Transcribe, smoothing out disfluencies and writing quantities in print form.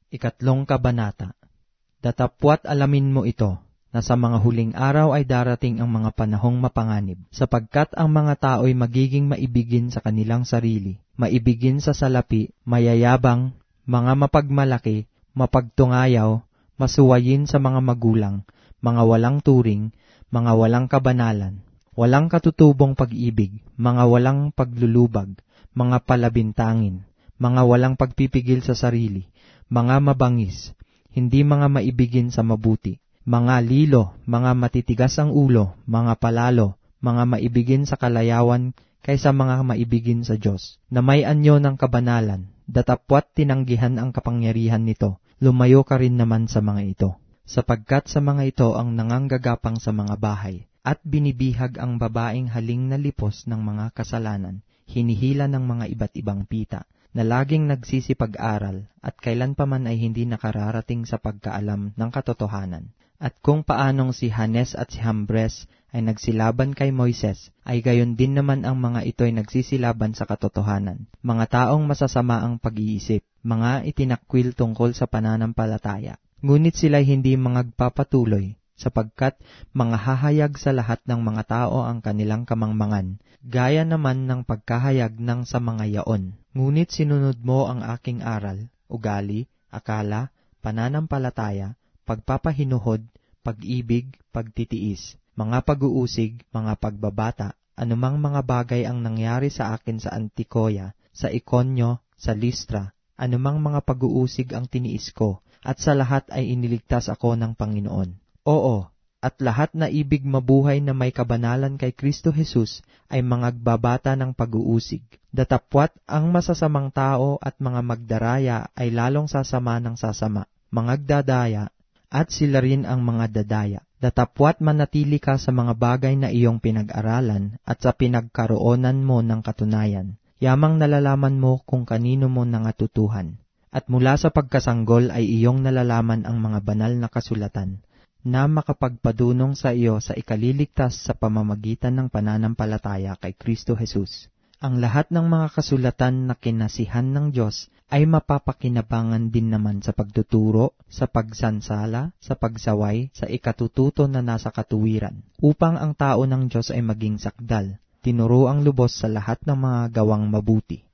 Ikatlong kabanata. Datapwat alamin mo ito, na sa mga huling araw ay darating ang mga panahong mapanganib, sapagkat ang mga tao'y magiging maibigin sa kanilang sarili, maibigin sa salapi, mayayabang, mga mapagmalaki, mapagtungayaw, masuwayin sa mga magulang, mga walang turing, mga walang kabanalan, walang katutubong pag-ibig, mga walang paglulubag, mga palabintangin, mga walang pagpipigil sa sarili, mga mabangis, hindi mga maibigin sa mabuti, mga lilo, mga matitigas ang ulo, mga palalo, mga maibigin sa kalayawan kaysa mga maibigin sa Diyos, na may anyo ng kabanalan, datapwat tinanggihan ang kapangyarihan nito, lumayo ka rin naman sa mga ito. Sapagkat sa mga ito ang nanganggagapang sa mga bahay, at binibihag ang babaeng haling na lipos ng mga kasalanan, hinihila ng mga iba't ibang pita, na laging nagsisipag-aral at kailan pa man ay hindi nakararating sa pagkaalam ng katotohanan. At kung paanong si Hanes at si Hambres ay nagsilaban kay Moises, ay gayon din naman ang mga ito'y nagsisilaban sa katotohanan. Mga taong masasama ang pag-iisip, mga itinakwil tungkol sa pananampalataya. Ngunit sila'y hindi magpapatuloy, sapagkat mga hahayag sa lahat ng mga tao ang kanilang kamangmangan, gaya naman ng pagkahayag ng sa mga yaon. Ngunit sinunod mo ang aking aral, ugali, akala, pananampalataya, pagpapahinuhod, pag-ibig, pagtitiis, mga pag-uusig, mga pagbabata, anumang mga bagay ang nangyari sa akin sa Antikoya, sa Ikonyo, sa Listra, anumang mga pag-uusig ang tiniis ko, at sa lahat ay iniligtas ako ng Panginoon. Oo, at lahat na ibig mabuhay na may kabanalan kay Kristo Jesus ay mangagbabata ng pag-uusig. Datapwat ang masasamang tao at mga magdaraya ay lalong sasama ng sasama, mangagdadaya, at sila rin ang mga dadaya. Datapwat manatili ka sa mga bagay na iyong pinag-aralan at sa pinagkaroonan mo ng katunayan. Yamang nalalaman mo kung kanino mo nangatutuhan. At mula sa pagkasanggol ay iyong nalalaman ang mga banal na kasulatan, na makapagpadunong sa iyo sa ikaliligtas sa pamamagitan ng pananampalataya kay Kristo Jesus. Ang lahat ng mga kasulatan na kinasihan ng Diyos ay mapapakinabangan din naman sa pagtuturo, sa pagsansala, sa pagsaway, sa ikatututo na nasa katuwiran, upang ang tao ng Diyos ay maging sakdal, tinuro ang lubos sa lahat ng mga gawang mabuti.